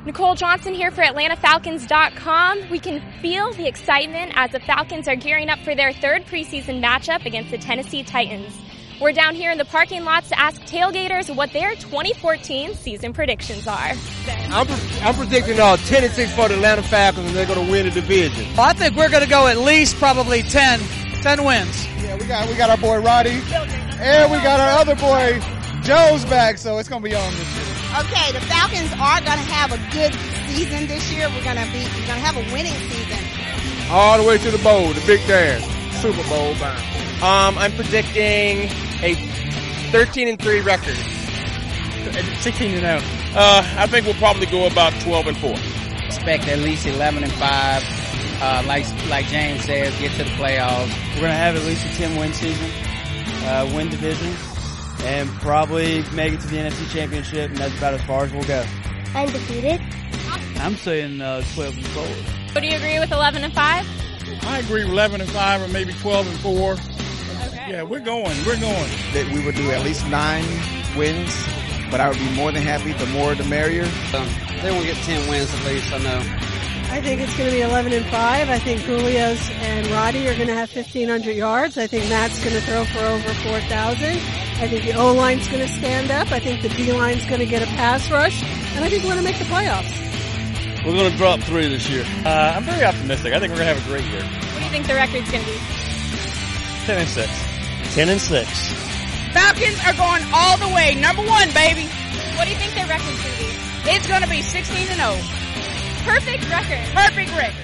Nicole Johnson here for AtlantaFalcons.com. We can feel the excitement as the Falcons are gearing up for their third preseason matchup against the Tennessee Titans. We're down here in the parking lots to ask tailgaters what their 2014 season predictions are. I'm predicting 10-6 for the Atlanta Falcons, and they're going to win the division. Well, I think we're going to go at least probably 10 wins. Yeah, we got our boy Roddy, and we got our other boy Joe's back, so it's going to be on this year. Okay, the Falcons are going to have a good season this year. We're going to have a winning season. All the way to the bowl, the big dance, Super Bowl bound. I'm predicting a 13-3 record. 16-0. I think we'll probably go about 12-4. Expect at least 11-5. Like James says, get to the playoffs. We're going to have at least a 10-win season, win division, and probably make it to the NFC Championship, and that's about as far as we'll go. Undefeated. I'm saying 12-4. So do you agree with 11-5? I agree with 11-5 or maybe 12-4. Okay. Yeah, we're going. That we would do at least 9 wins, but I would be more than happy. The more, the merrier. They won't get 10 wins at least, I know. I think it's going to be 11-5. I think Julius and Roddy are going to have 1,500 yards. I think Matt's going to throw for over 4,000. I think the O-line's going to stand up. I think the D-line's going to get a pass rush. And I think we're going to make the playoffs. We're going to drop 3 this year. I'm very optimistic. I think we're going to have a great year. What do you think the record's going to be? 10-6. 10-6. Falcons are going all the way. Number 1, baby. What do you think their record's going to be? It's going to be 16-0. Perfect record. Perfect record.